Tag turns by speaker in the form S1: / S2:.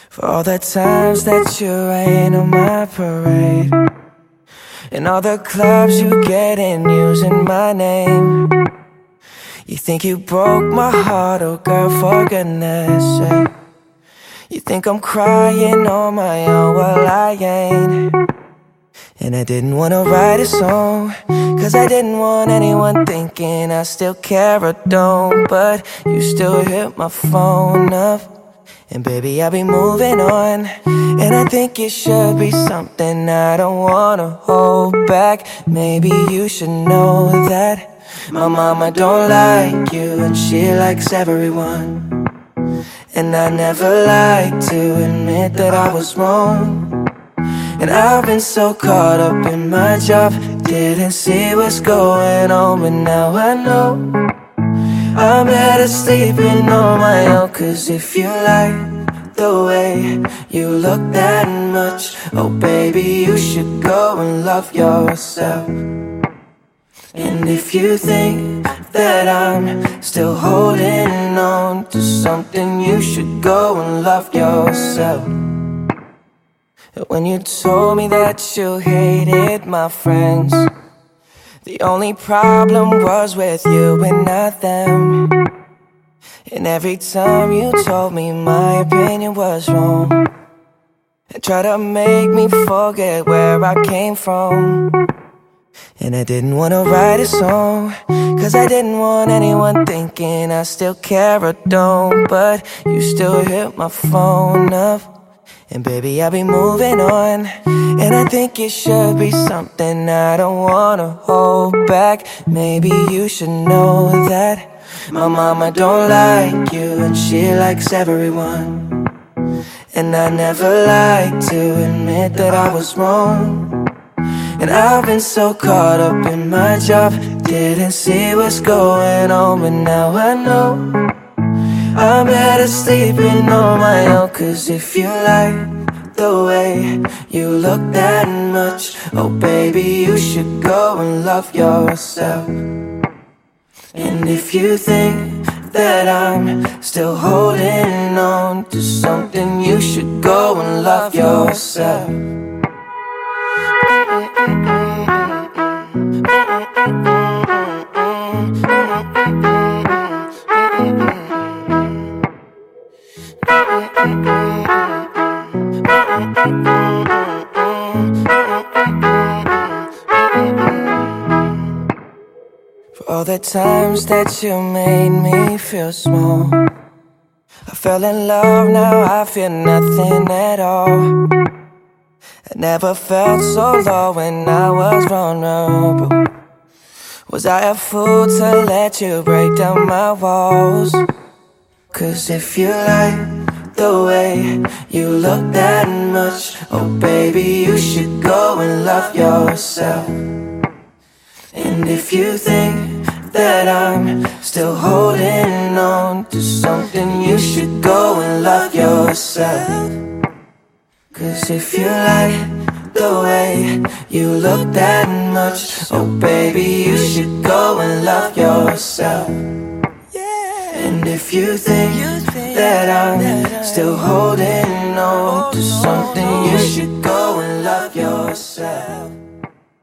S1: For all the times that you rain on my parade, and all the clubs you get in using my name. You think you broke my heart, oh girl, for goodness sake. You think I'm crying on my own, well I ain't. And I didn't wanna write a song, cause I didn't want anyone thinking I still care or don't. But you still hit my phone up, and baby I'll be moving on. And I think it should be something I don't wanna hold back. Maybe you should know that my mama don't like you, and she likes everyone. And I never like to admit that I was wrong. And I've been so caught up in my job, didn't see what's going on. But now I know I'm better sleeping on my own. Cause if you like the way you look that much, oh baby, you should go and love yourself. And if you think that I'm still holding on to something, you should go and love yourself. When you told me that you hated my friends, the only problem was with you and not them. And every time you told me my opinion was wrong, and tried to make me forget where I came from. And I didn't wanna write a song, cause I didn't want anyone thinking I still care or don't. But you still hit my phone up, and baby I'll be moving on. And I think it should be something I don't wanna hold back. Maybe you should know that my mama don't like you, and she likes everyone. And I never like to admit that I was wrong. And I've been so caught up in my job, didn't see what's going on. But now I know I'm better sleeping on my own. Cause if you like the way you look that much, oh baby, you should go and love yourself. And if you think that I'm still holding on to something, you should go and love yourself. For all the times that you made me feel small, I fell in love, now I feel nothing at all. I never felt so low when I was vulnerable. Was I a fool to let you break down my walls? Cause if you like the way you look that much, oh baby, you should go and love yourself. And if you think that I'm still holding on to something, you should go and love yourself. Cause if you like the way you look that much, oh baby, you should go and love yourself. And if you think that I'm still holding on to something, you should go and love yourself.